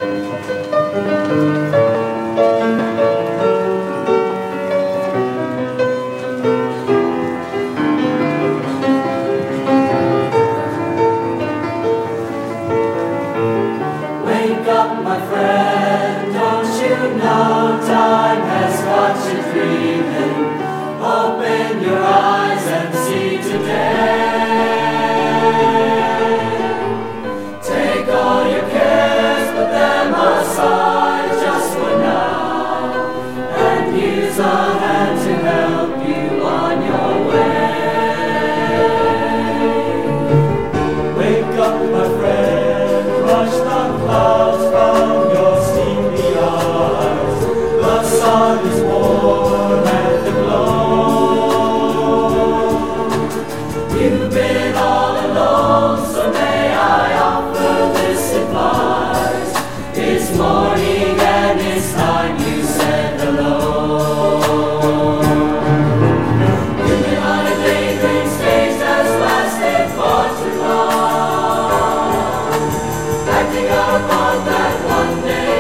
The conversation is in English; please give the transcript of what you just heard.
Wake up, my friend, don't you know time has got you dreaming? Open your eyes and see today. Take all your cares, put them aside just for now, and use a hand to help you on your way. Wake up, my friend, brush the clouds from your sleepy eyes. The sun is warm and aglow. You've been all alone, so may I offer this advice. It's morning and it's time you said hello. You've been on a daydream stage that's lasted far too long, acting out a part that one day